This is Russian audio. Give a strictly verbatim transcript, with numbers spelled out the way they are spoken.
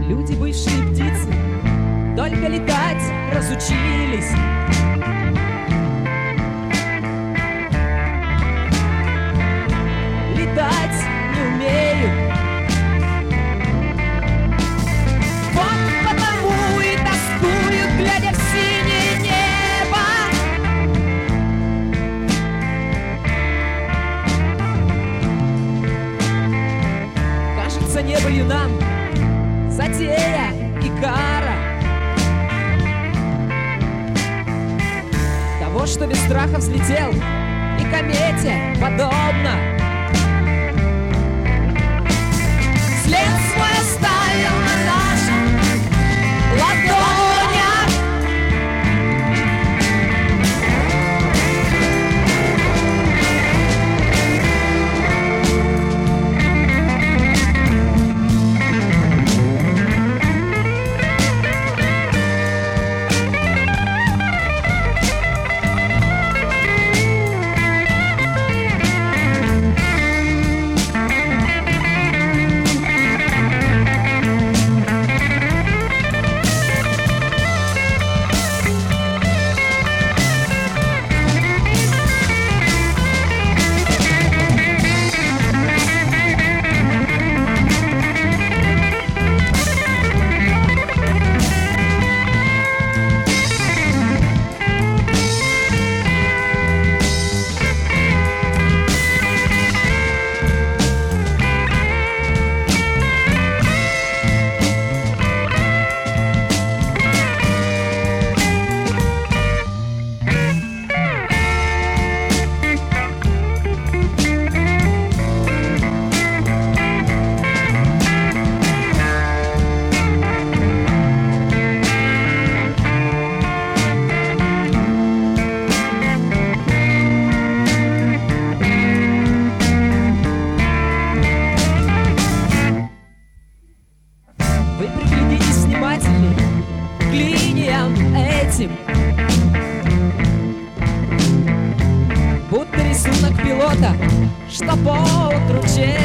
Люди, бывшие птицы, только летать разучились. Летать не умеют. Вот потому и тоскуют, глядя в синее небо. Кажется, небо юнам затея и кара того, что без страха взлетел, и комете подобно. След свой оставил на наших ладонях. Вы приглядитесь внимательней к линиям этим, будто рисунок пилота, что поутру чешет.